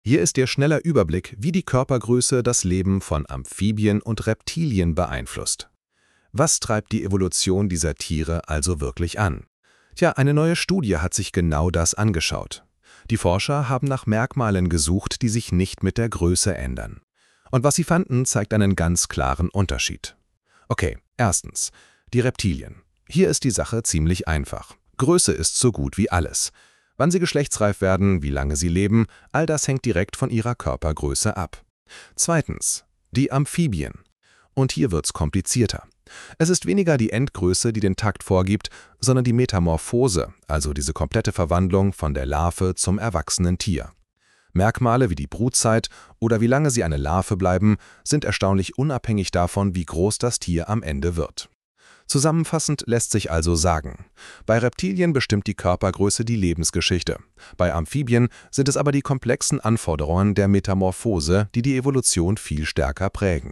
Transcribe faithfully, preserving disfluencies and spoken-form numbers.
Hier ist Ihr schneller Überblick, wie die Körpergröße das Leben von Amphibien und Reptilien beeinflusst. Was treibt die Evolution dieser Tiere also wirklich an? Tja, eine neue Studie hat sich genau das angeschaut. Die Forscher haben nach Merkmalen gesucht, die sich nicht mit der Größe ändern. Und was sie fanden, zeigt einen ganz klaren Unterschied. Okay, erstens, die Reptilien. Hier ist die Sache ziemlich einfach. Größe ist so gut wie alles. Wann sie geschlechtsreif werden, wie lange sie leben, all das hängt direkt von ihrer Körpergröße ab. Zweitens, die Amphibien. Und hier wird's komplizierter. Es ist weniger die Endgröße, die den Takt vorgibt, sondern die Metamorphose, also diese komplette Verwandlung von der Larve zum erwachsenen Tier. Merkmale wie die Brutzeit oder wie lange sie eine Larve bleiben, sind erstaunlich unabhängig davon, wie groß das Tier am Ende wird. Zusammenfassend lässt sich also sagen, bei Reptilien bestimmt die Körpergröße die Lebensgeschichte. Bei Amphibien sind es aber die komplexen Anforderungen der Metamorphose, die die Evolution viel stärker prägen.